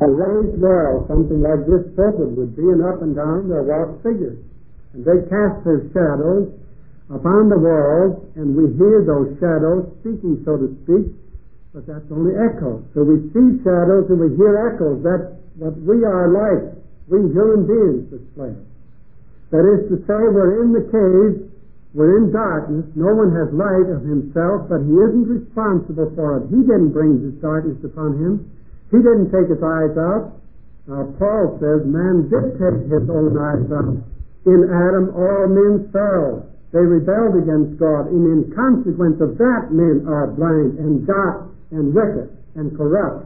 A raised world, something like this pulpit would be, and up and down there walk figures. And they cast their shadows upon the walls, and we hear those shadows speaking, so to speak, but that's only echoes. So we see shadows and we hear echoes. That's what we are like, we human beings display. That is to say, we're in the cave, we're in darkness, no one has light of himself, but he isn't responsible for it. He didn't bring this darkness upon him. He didn't take his eyes out. Paul says man did take his own eyes out. In Adam all men fell. They rebelled against God, and in consequence of that men are blind and dark and wicked and corrupt.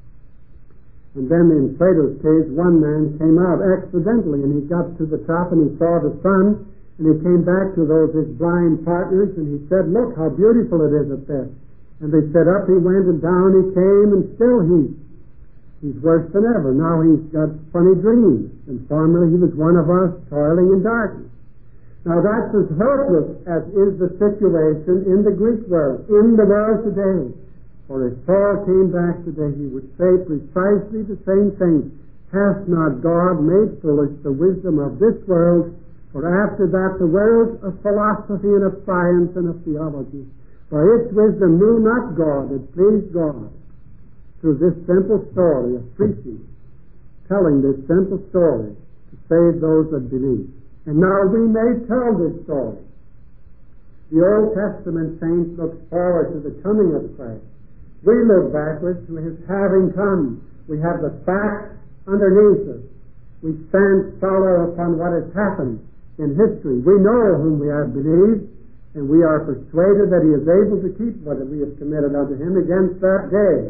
And then in Plato's case, one man came out accidentally, and he got to the top and he saw the sun, and he came back to those his blind partners, and he said, "Look how beautiful it is up there." And they said, up he went and down he came, and still he's worse than ever. Now he's got funny dreams, and formerly he was one of us toiling in darkness. Now that's as hopeless as is the situation in the Greek world, in the world today. For if Paul came back today, he would say precisely the same thing. Hath not God made foolish the wisdom of this world? For after that the world of philosophy and of science and of theology, by its wisdom knew not God, it pleased God. Through this simple story of preaching, telling this simple story to save those that believe. And now we may tell this story. The Old Testament saints look forward to the coming of Christ. We look backwards to his having come. We have the facts underneath us. We stand solid upon what has happened in history. We know whom we have believed, and we are persuaded that he is able to keep what we have committed unto him against that day.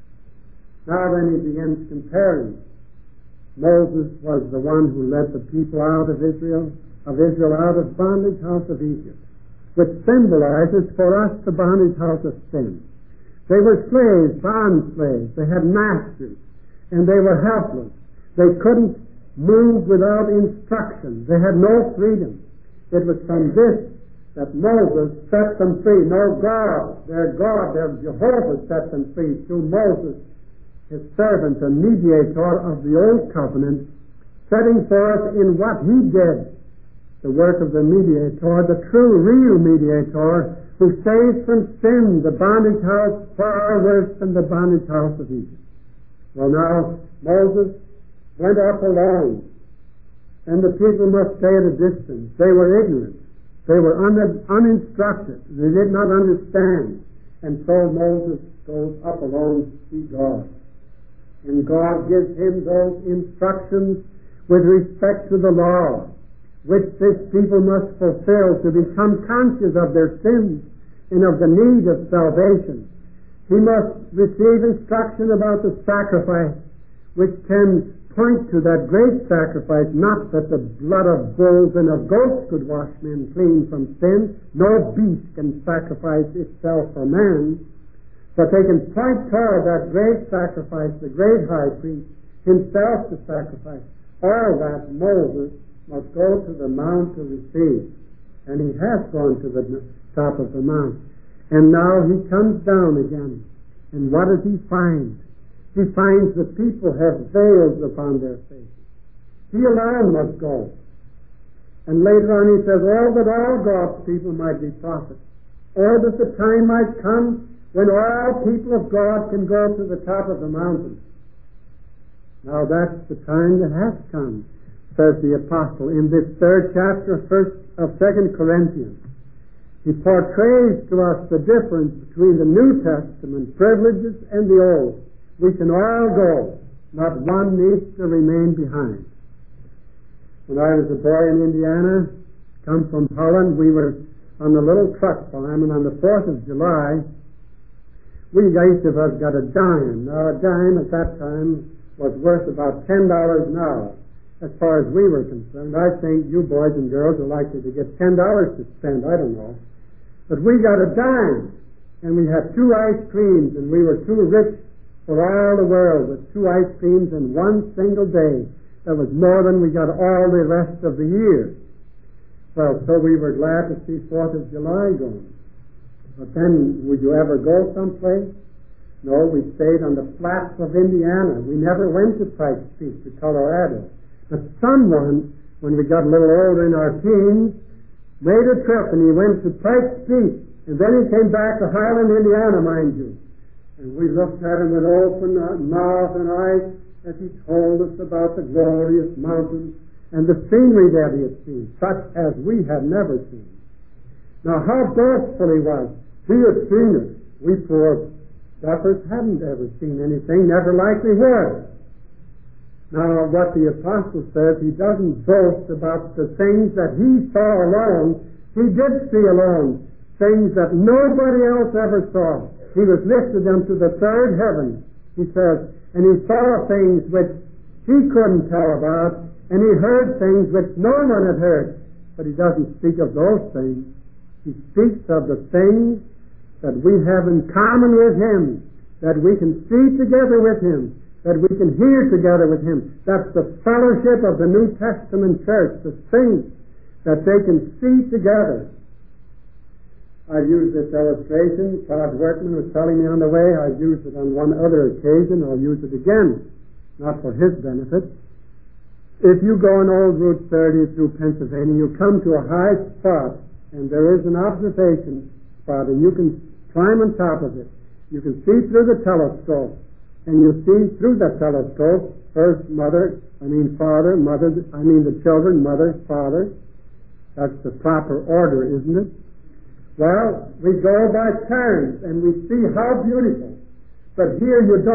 Now then he begins comparing. Moses was the one who led the people out of Israel out of bondage house of Egypt, which symbolizes for us the bondage house of sin. They were slaves, bond slaves. They had masters, and they were helpless. They couldn't move without instruction. They had no freedom. It was from this that Moses set them free. No, God, their Jehovah set them free through Moses, his servant and mediator of the Old Covenant, setting forth in what he did the work of the mediator, the true, real mediator, who saves from sin, the bondage house far worse than the bondage house of Egypt. Well, now, Moses went up alone, and the people must stay at a distance. They were ignorant. They were uninstructed. They did not understand. And so Moses goes up alone to see God. And God gives him those instructions with respect to the law, which this people must fulfill to become conscious of their sins and of the need of salvation. He must receive instruction about the sacrifice, which can point to that great sacrifice, not that the blood of bulls and of goats could wash men clean from sin. No beast can sacrifice itself for man. But they can point toward that great sacrifice, the great high priest, himself to sacrifice. All that Moses must go to the mount to receive. And he has gone to the top of the mount. And now he comes down again. And what does he find? He finds the people have veils upon their faces. He alone must go. And later on he says, "Oh, that all God's people might be prophets. Oh, that the time might come when all people of God can go to the top of the mountain." Now that's the time that has come, says the apostle in this third chapter of 2 Corinthians. He portrays to us the difference between the New Testament privileges and the Old. We can all go. Not one needs to remain behind. When I was a boy in Indiana, come from Holland, we were on a little truck farm, and on the 4th of July, we each of us got a dime. Now, a dime at that time was worth about $10 an hour. As far as we were concerned, I think you boys and girls are likely to get $10 to spend. I don't know. But we got a dime, and we had 2 ice creams, and we were too rich for all the world with 2 ice creams in one single day. That was more than we got all the rest of the year. Well, so we were glad to see 4th of July going. But then, would you ever go someplace? No, we stayed on the flats of Indiana. We never went to Pikes Peak, to Colorado. But someone, when we got a little older in our teens, made a trip and he went to Pikes Peak. And then he came back to Highland, Indiana, mind you. And we looked at him with open mouth and eyes as he told us about the glorious mountains and the scenery that he had seen, such as we had never seen. Now, how boastful he was. He had seen it. We poor duffers hadn't ever seen anything, never likely would. Now, what the apostle says, he doesn't boast about the things that he saw alone. He did see alone things that nobody else ever saw. He was lifted unto the third heaven, he says, and he saw things which he couldn't tell about, and he heard things which no one had heard. But he doesn't speak of those things. He speaks of the things that we have in common with him, that we can see together with him, that we can hear together with him. That's the fellowship of the New Testament church, the saints, that they can see together. I've used this illustration. Todd Workman was telling me on the way. I've used it on one other occasion. I'll use it again, not for his benefit. If you go on Old Route 30 through Pennsylvania, you come to a high spot, and there is an observation spot, and you can climb on top of it. You can see through the telescope, and you see through the telescope first father, mother, the children, mother, father. That's the proper order, isn't it? Well, we go by turns, and we see how beautiful. But here we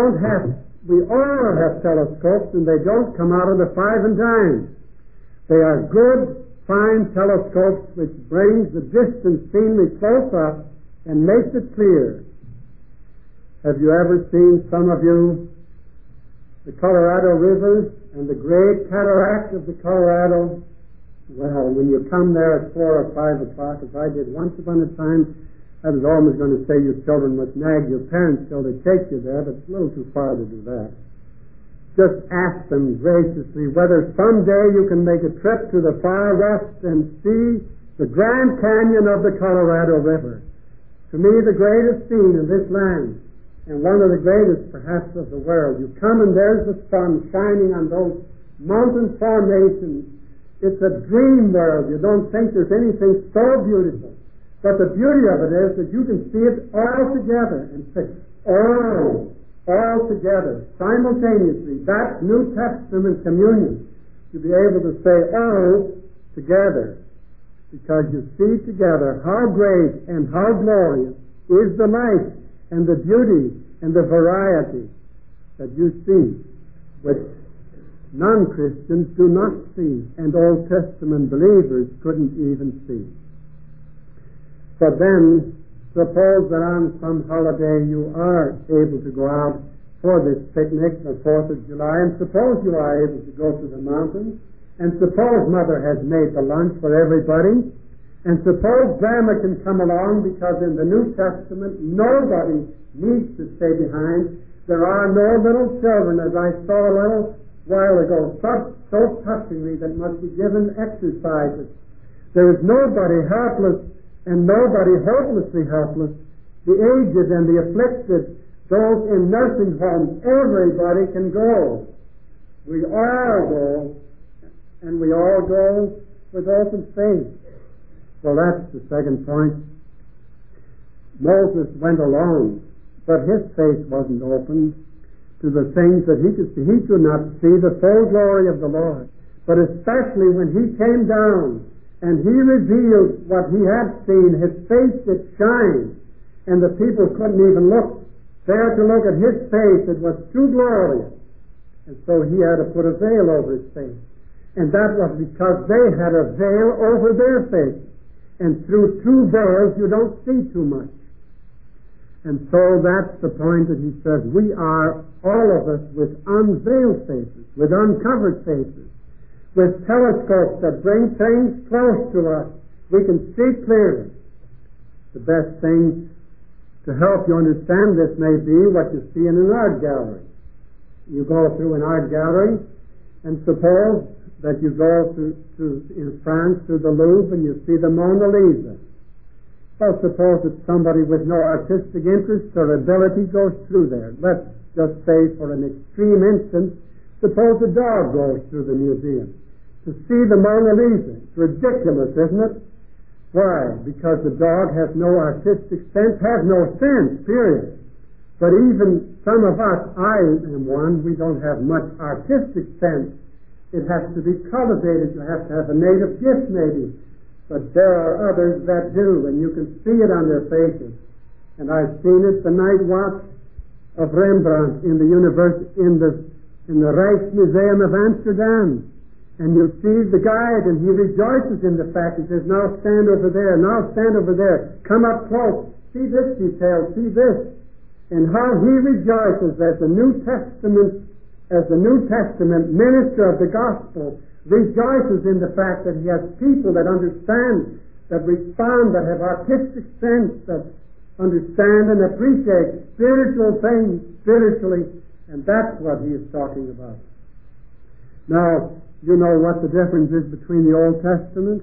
all have telescopes, and they don't come out of the 5 and dime. They are good, fine telescopes which brings the distant scenery close up and makes it clear. Have you ever seen, some of you, the Colorado River and the great cataract of the Colorado? Well, when you come there at 4 or 5 o'clock, as I did once upon a time, I was almost going to say you children must nag your parents till they take you there, but it's a little too far to do that. Just ask them graciously whether someday you can make a trip to the far west and see the Grand Canyon of the Colorado River. To me, the greatest scene in this land, and one of the greatest perhaps of the world. You come and there's the sun shining on those mountain formations. It's a dream world. You don't think there's anything so beautiful. But the beauty of it is that you can see it all together and say, oh, all together, simultaneously. That's New Testament communion. To be able to say, oh, together. Because you see together how great and how glorious is the light and the beauty and the variety that you see, which non-Christians do not see, and Old Testament believers couldn't even see. But then, suppose that on some holiday you are able to go out for this picnic, the 4th of July, and suppose you are able to go to the mountains, and suppose Mother has made the lunch for everybody, and suppose Grandma can come along, because in the New Testament nobody needs to stay behind. There are no little children, as I saw a little while ago, so touchingly, that must be given exercises. There is nobody helpless and nobody hopelessly helpless. The aged and the afflicted, those in nursing homes, everybody can go. We all go, and we all go with open face. Well, that's the second point. Moses went alone, but his face wasn't open to the things that he could see. He could not see the full glory of the Lord. But especially when he came down and he revealed what he had seen, his face that shined, and the people couldn't even dare to look at his face. It was too glorious. And so he had to put a veil over his face. And that was because they had a veil over their face. And through two veils you don't see too much. And so that's the point that he says, we are, all of us, with unveiled faces, with uncovered faces, with telescopes that bring things close to us. We can see clearly. The best thing to help you understand this may be what you see in an art gallery. You go through an art gallery, and suppose that you go in France to the Louvre and you see the Mona Lisa. Well, suppose that somebody with no artistic interest or ability goes through there. Let's just say, for an extreme instance, suppose a dog goes through the museum to see the Mona Lisa. It's ridiculous, isn't it? Why? Because the dog has no artistic sense, has no sense, period. But even some of us, I am one, we don't have much artistic sense. It has to be cultivated. You have to have a native gift, maybe. But there are others that do, and you can see it on their faces. And I've seen it, the night watch of Rembrandt in the Rijksmuseum of Amsterdam. And you see the guide, and he rejoices in the fact. He says, now stand over there, now stand over there, come up close, see this detail, see this. And how he rejoices as the New Testament minister of the gospel, rejoices in the fact that he has people that understand, that respond, that have artistic sense, that understand and appreciate spiritual things spiritually, and that's what he is talking about. Now, you know what the difference is between the Old Testament?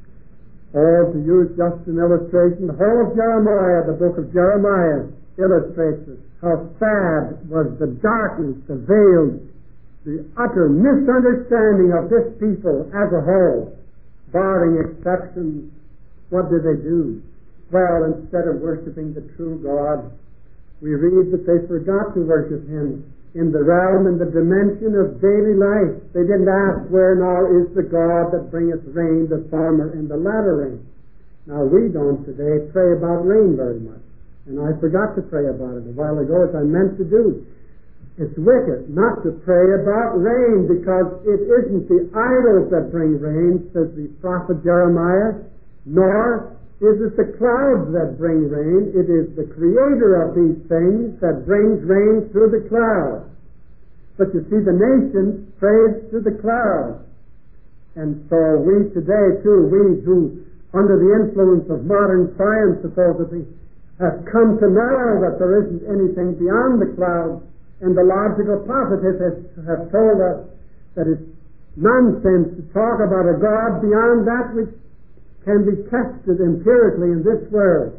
Or, to use just an illustration, the whole of Jeremiah, the book of Jeremiah, illustrates it. How sad was the darkness, the veiled, the utter misunderstanding of this people as a whole. Barring exceptions, what did they do? Well, instead of worshiping the true God, we read that they forgot to worship Him in the realm and the dimension of daily life. They didn't ask, where now is the God that bringeth rain, the former and the latter rain? Now, we don't today pray about rain very much. And I forgot to pray about it a while ago, as I meant to do. It's wicked not to pray about rain, because it isn't the idols that bring rain, says the prophet Jeremiah, nor is it the clouds that bring rain. It is the Creator of these things that brings rain through the clouds. But you see, the nations praise to the clouds. And so we today, too, we who, under the influence of modern science, supposedly, have come to know that there isn't anything beyond the clouds, and the logical positivists have told us that it's nonsense to talk about a God beyond that which can be tested empirically in this world.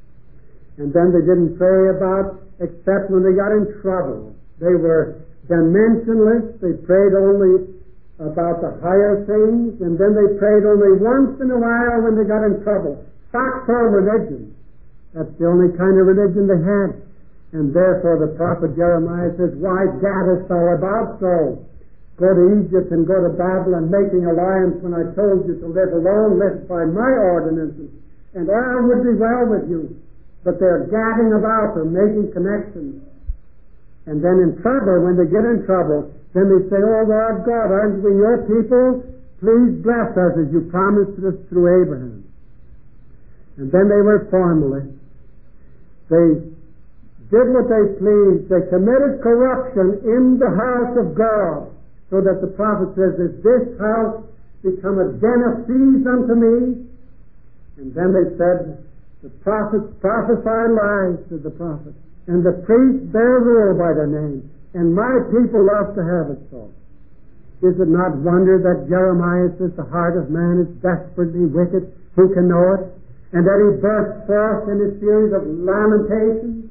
And then they didn't pray about, except when they got in trouble. They were dimensionless. They prayed only about the higher things, and then they prayed only once in a while when they got in trouble. Foxhole religion. That's the only kind of religion they had. And therefore the prophet Jeremiah says, why gaddest thou about so? Go to Egypt and go to Babylon, making alliance when I told you to live alone, live by my ordinances, and all would be well with you. But they're gadding about, they're making connections. And then in trouble, when they get in trouble, then they say, oh Lord God, aren't we your people? Please bless us as you promised us through Abraham. And then they were formalists. They did what they pleased. They committed corruption in the house of God, so that the prophet says, is this house become a den of thieves unto me? And then they said, the prophets prophesy lies to the prophet, and the priests bear rule by their name, and my people love to have it so. Is it not wonder that Jeremiah says the heart of man is desperately wicked? Who can know it? And that he burst forth in a series of lamentations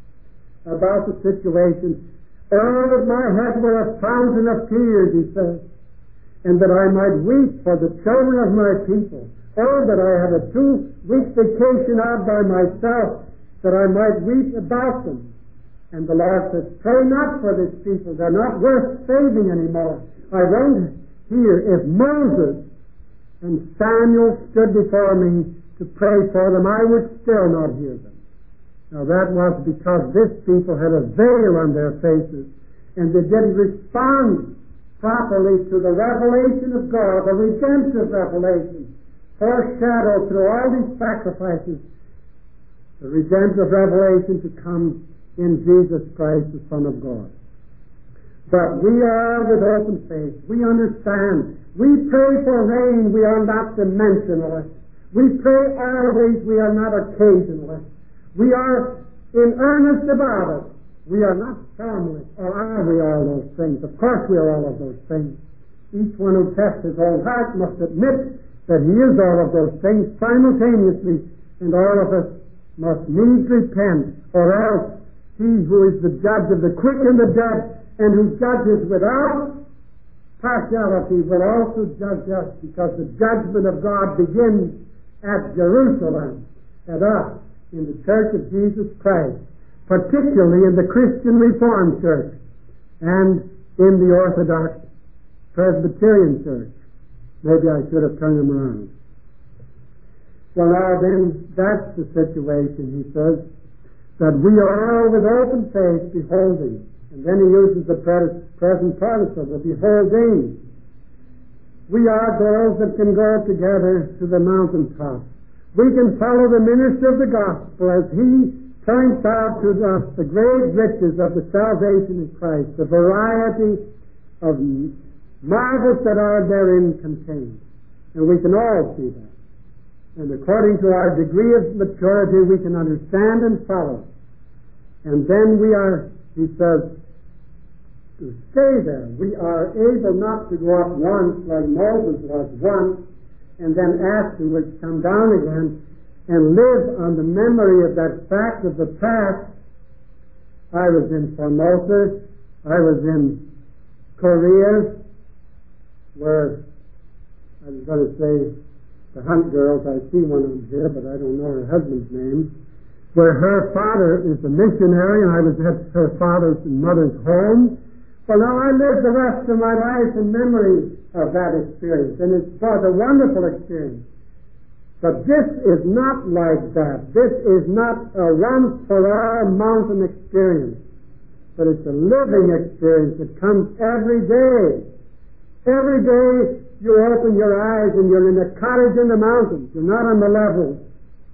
about the situation. Oh, that my head were a fountain of tears, he says, and that I might weep for the children of my people. Oh, that I had a 2-week vacation out by myself, that I might weep about them. And the Lord says, pray not for this people. They're not worth saving anymore. I wonder here if Moses and Samuel stood before me to pray for them, I would still not hear them. Now that was because this people had a veil on their faces, and they didn't respond properly to the revelation of God, the redemptive revelation, foreshadowed through all these sacrifices, the redemptive revelation to come in Jesus Christ, the Son of God. But we are with open face. We understand. We pray for rain. We are not dimensionalists. We pray always, we are not occasionalists. We are in earnest about it. We are not formalists, or are we all those things? Of course we are all of those things. Each one who tests his own heart must admit that he is all of those things simultaneously, and all of us must needs repent, or else he who is the judge of the quick and the dead, and who judges without partiality, will also judge us, because the judgment of God begins at Jerusalem, at us, in the Church of Jesus Christ, particularly in the Christian Reformed Church and in the Orthodox Presbyterian Church. Maybe I should have turned them around. Well, now then, that's the situation, he says, that we are all with open face beholding. And then he uses the present participle, beholding. We are those that can go together to the mountaintop. We can follow the minister of the gospel as he points out to us the great riches of the salvation of Christ, the variety of marvels that are therein contained. And we can all see that. And according to our degree of maturity, we can understand and follow. And then we are, he says, to stay there. We are able not to go up once like Moses was once, and then afterwards come down again and live on the memory of that fact of the past. I was in Formosa, I was in Korea, where I was going to say the Hunt girls, I see one of them here, but I don't know her husband's name, where her father is a missionary, and I was at her father's and mother's home. Well, now I lived the rest of my life in memory of that experience, and it was a wonderful experience. But this is not like that. This is not a once-for-all mountain experience, but it's a living experience that comes every day. Every day you open your eyes and you're in a cottage in the mountains. You're not on the level.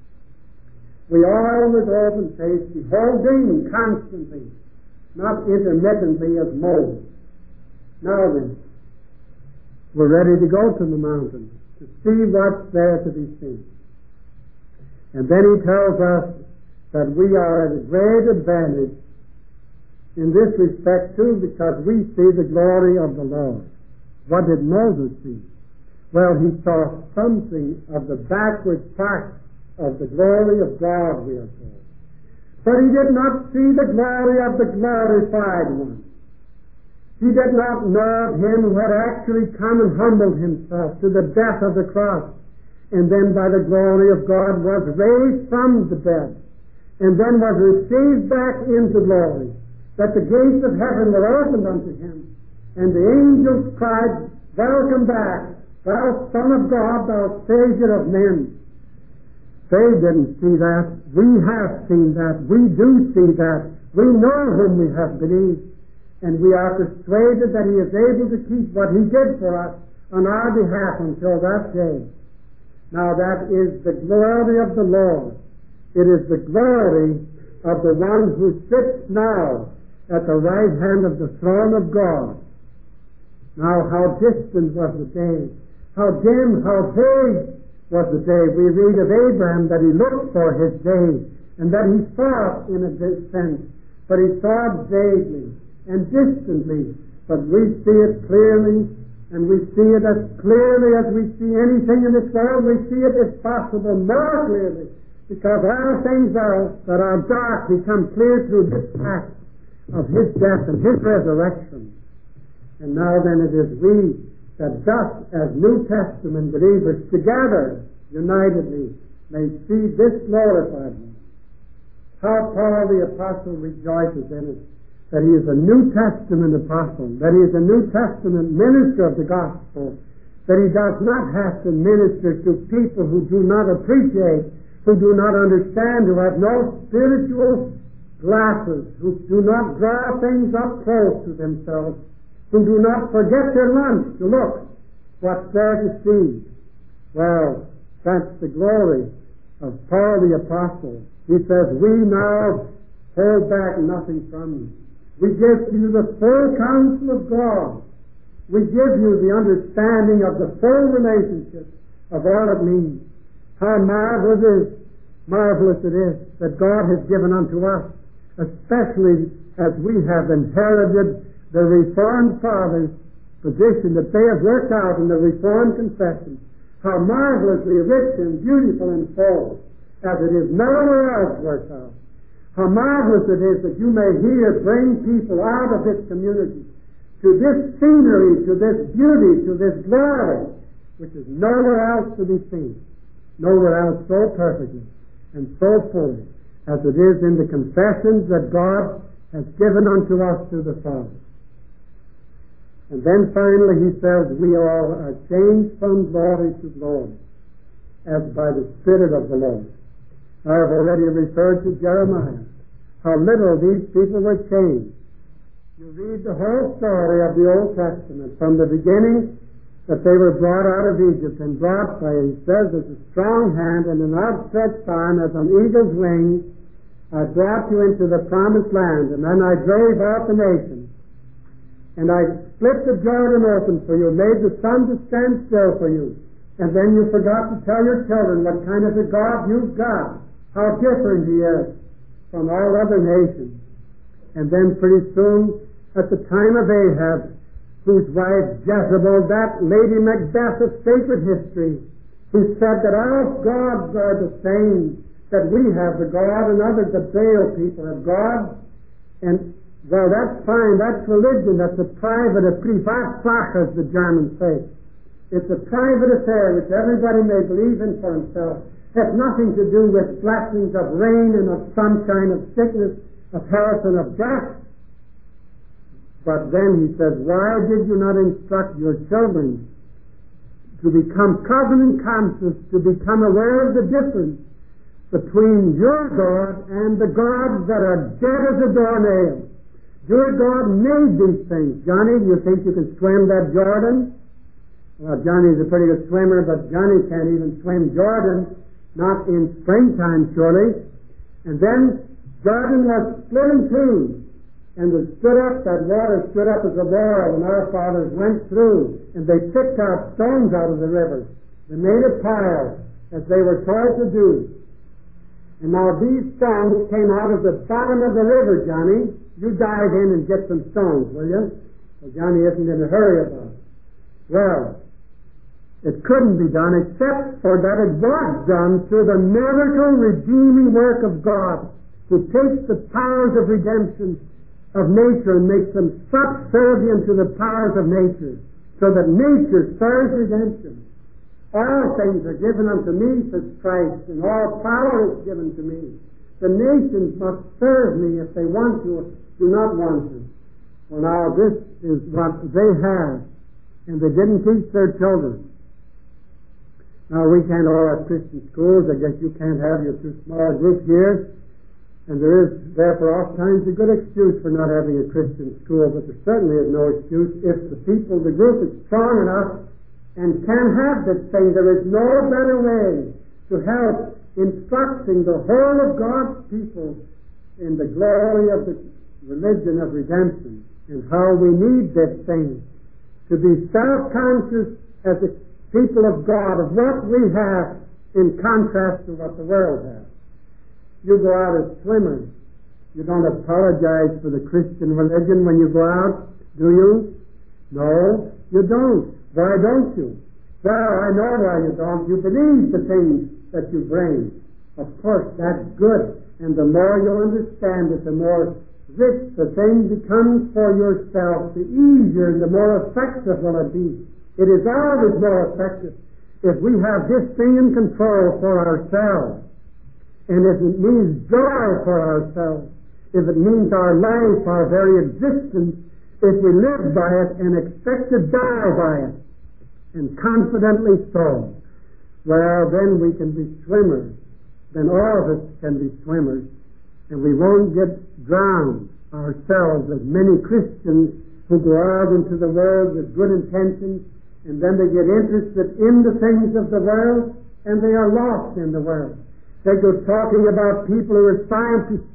We all with open face, beholding constantly, not intermittently as Moses. Now then, we're ready to go to the mountain to see what's there to be seen. And then he tells us that we are at a great advantage in this respect too, because we see the glory of the Lord. What did Moses see? Well, he saw something of the backward part of the glory of God, we are told. But he did not see the glory of the glorified one. He did not know him who had actually come and humbled himself to the death of the cross, and then by the glory of God was raised from the dead, and then was received back into glory, that the gates of heaven were opened unto him, and the angels cried, "Welcome back, thou Son of God, thou Savior of men." They didn't see that. We have seen that. We do see that. We know whom we have believed, and we are persuaded that he is able to keep what he did for us on our behalf until that day. Now that is the glory of the Lord. It is the glory of the one who sits now at the right hand of the throne of God. Now how distant was the day, how dim, how vague was the day. We read of Abraham that he looked for his day, and that he saw it in a sense, but he saw it vaguely and distantly. But we see it clearly, and we see it as clearly as we see anything in this world. We see it, if possible, more clearly, because all things that are dark become clear through this fact of his death and his resurrection. And now then it is we that thus, as New Testament believers together, unitedly, may see this glorified one. How Paul the Apostle rejoices in it, that he is a New Testament apostle, that he is a New Testament minister of the gospel, that he does not have to minister to people who do not appreciate, who do not understand, who have no spiritual glasses, who do not draw things up close to themselves, who do not forget their lunch to look what's there to see. Well, that's the glory of Paul the Apostle. He says, "We now hold back nothing from you. We give to you the full counsel of God. We give you the understanding of the full relationship of all it means." How marvelous it is that God has given unto us, especially as we have inherited the Reformed Fathers' position that they have worked out in the Reformed Confession. How marvelously rich and beautiful and full. as it is nowhere else worked out. How marvelous it is that you may here bring people out of this community to this scenery, to this beauty, to this glory, which is nowhere else to be seen, nowhere else so perfectly and so fully as it is in the confessions that God has given unto us through the Father. And then finally he says, we all are changed from glory to glory, as by the Spirit of the Lord. I have already referred to Jeremiah, how little these people were changed. You read the whole story of the Old Testament, from the beginning that they were brought out of Egypt and brought by, he says, as a strong hand and an outstretched arm as an eagle's wings, I brought you into the promised land, and then I drove out the nations. And I split the Jordan open for you, made the sun to stand still for you. And then you forgot to tell your children what kind of a God you've got, how different he is from all other nations. And then pretty soon, at the time of Ahab, whose wife Jezebel, that Lady Macbeth of sacred history, who said that our gods are the same, that we have the God and others, the Baal people have God. And well, that's fine, that's religion, that's a Privatsache, as the Germans say. It's a private affair which everybody may believe in for himself. It has nothing to do with blessings of rain and of sunshine, of sickness, of health and of death. But then he says, why did you not instruct your children to become covenant conscious, to become aware of the difference between your God and the gods that are dead as a doornail? Your God made these things. Johnny, do you think you can swim that Jordan? Well, Johnny's a pretty good swimmer, but Johnny can't even swim Jordan, not in springtime, surely. And then Jordan was split in two, and was stood up, that water stood up as a wall, and our fathers went through, and they picked out stones out of the river. They made a pile, as they were told to do. And now these stones came out of the bottom of the river, Johnny. You dive in and get some stones, will you? Well, Johnny isn't in a hurry about it. Well, it couldn't be done except for that it was done through the miracle redeeming work of God, who takes the powers of redemption of nature and makes them subservient to the powers of nature, so that nature serves redemption. All things are given unto me, says Christ, and all power is given to me. The nations must serve me if they want to or do not want to. Well, now this is what they have, and they didn't teach their children. Now we can't all have Christian schools. I guess you can't have your too small group here. And there is, therefore, oftentimes a good excuse for not having a Christian school, but there certainly is no excuse if the people, the group is strong enough and can have this thing. There is no better way to help instructing the whole of God's people in the glory of the religion of redemption and how we need this thing to be self-conscious as a people of God of what we have in contrast to what the world has. You go out as swimmers. You don't apologize for the Christian religion when you go out, do you? No, you don't. Why don't you? Well, I know why you don't. You believe the things that you bring. Of course, that's good. And the more you understand it, the more rich the thing becomes for yourself, the easier and the more effective will it be. It is always more effective if we have this thing in control for ourselves. And if it means joy for ourselves, if it means our life, our very existence, if we live by it and expect to die by it, and confidently so, well, then we can be swimmers. Then all of us can be swimmers, and we won't get drowned ourselves as many Christians who go out into the world with good intentions, and then they get interested in the things of the world, and they are lost in the world. They go talking about people who are scientists,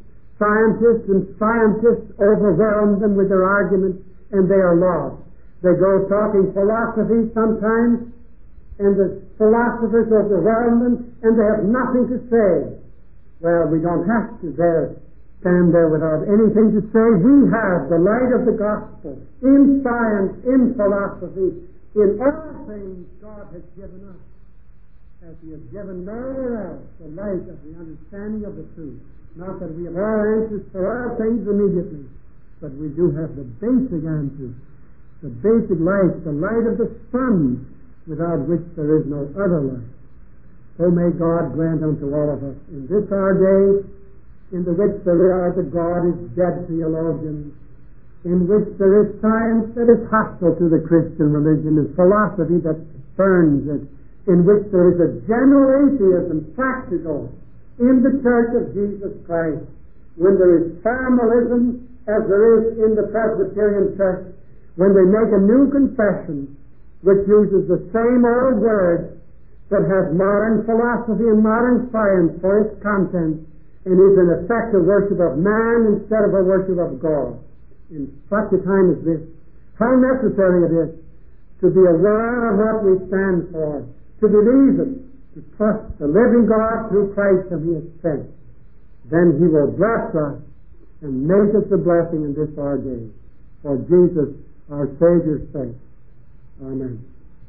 and scientists overwhelm them with their arguments, and they are lost. They go talking philosophy sometimes, and the philosophers overwhelm them, and they have nothing to say. Well, we don't have to stand there without anything to say. We have the light of the gospel in science, in philosophy, in all things God has given us. as He has given nowhere else the light of the understanding of the truth. Not that we have all answers for all things immediately, but we do have the basic answers, the basic light, the light of the sun, without which there is no other light. So may God grant unto all of us in this our day, in the which there are the God is dead theologians, in which there is science that is hostile to the Christian religion and philosophy that spurns it, in which there is a general atheism practical in the Church of Jesus Christ, when there is formalism as there is in the Presbyterian Church, when they make a new confession which uses the same old words that has modern philosophy and modern science for its content, and is in effect a worship of man instead of a worship of God. In such a time as this, how necessary it is to be aware of what we stand for, to believe it, to trust the living God through Christ whom He has sent. Then He will bless us and make us a blessing in this our day. For Jesus, our Savior's sake. Amen.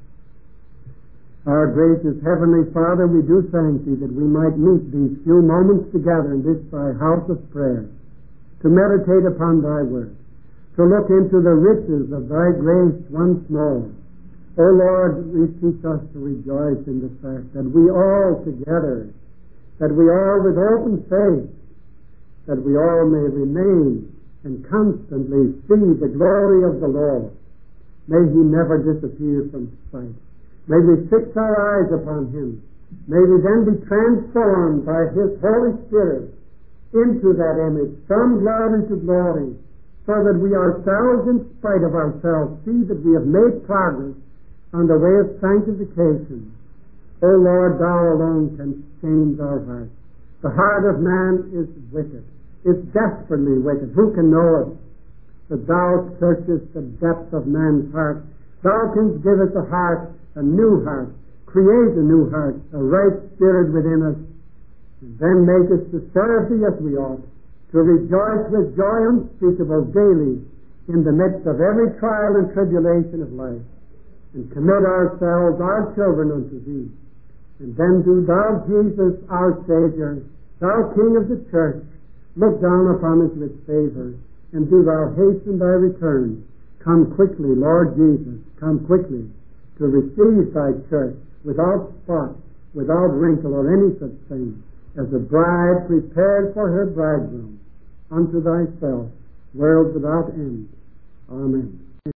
Our gracious Heavenly Father, we do thank Thee that we might meet these few moments together in this Thy house of prayer, to meditate upon Thy word, to look into the riches of Thy grace once more. O Lord, we teach us to rejoice in the fact that we all together, that we all with open faith, that we all may remain and constantly see the glory of the Lord. May He never disappear from sight. May we fix our eyes upon Him. May we then be transformed by His Holy Spirit into that image, from glory to glory, so that we ourselves, in spite of ourselves, see that we have made progress on the way of sanctification. O Lord, Thou alone can change our hearts. The heart of man is wicked. It's desperately wicked. Who can know it? But Thou searchest the depths of man's heart. Thou canst give us a heart, a new heart. Create a new heart, a right spirit within us. And then make us to serve Thee as we ought, to rejoice with joy unspeakable daily in the midst of every trial and tribulation of life, and commit ourselves, our children, unto Thee. And then do Thou, Jesus, our Savior, Thou King of the Church, look down upon us with favor, and do Thou hasten Thy return. Come quickly, Lord Jesus, come quickly to receive Thy church without spot, without wrinkle, or any such thing, as a bride prepared for her bridegroom, unto Thyself, world without end. Amen.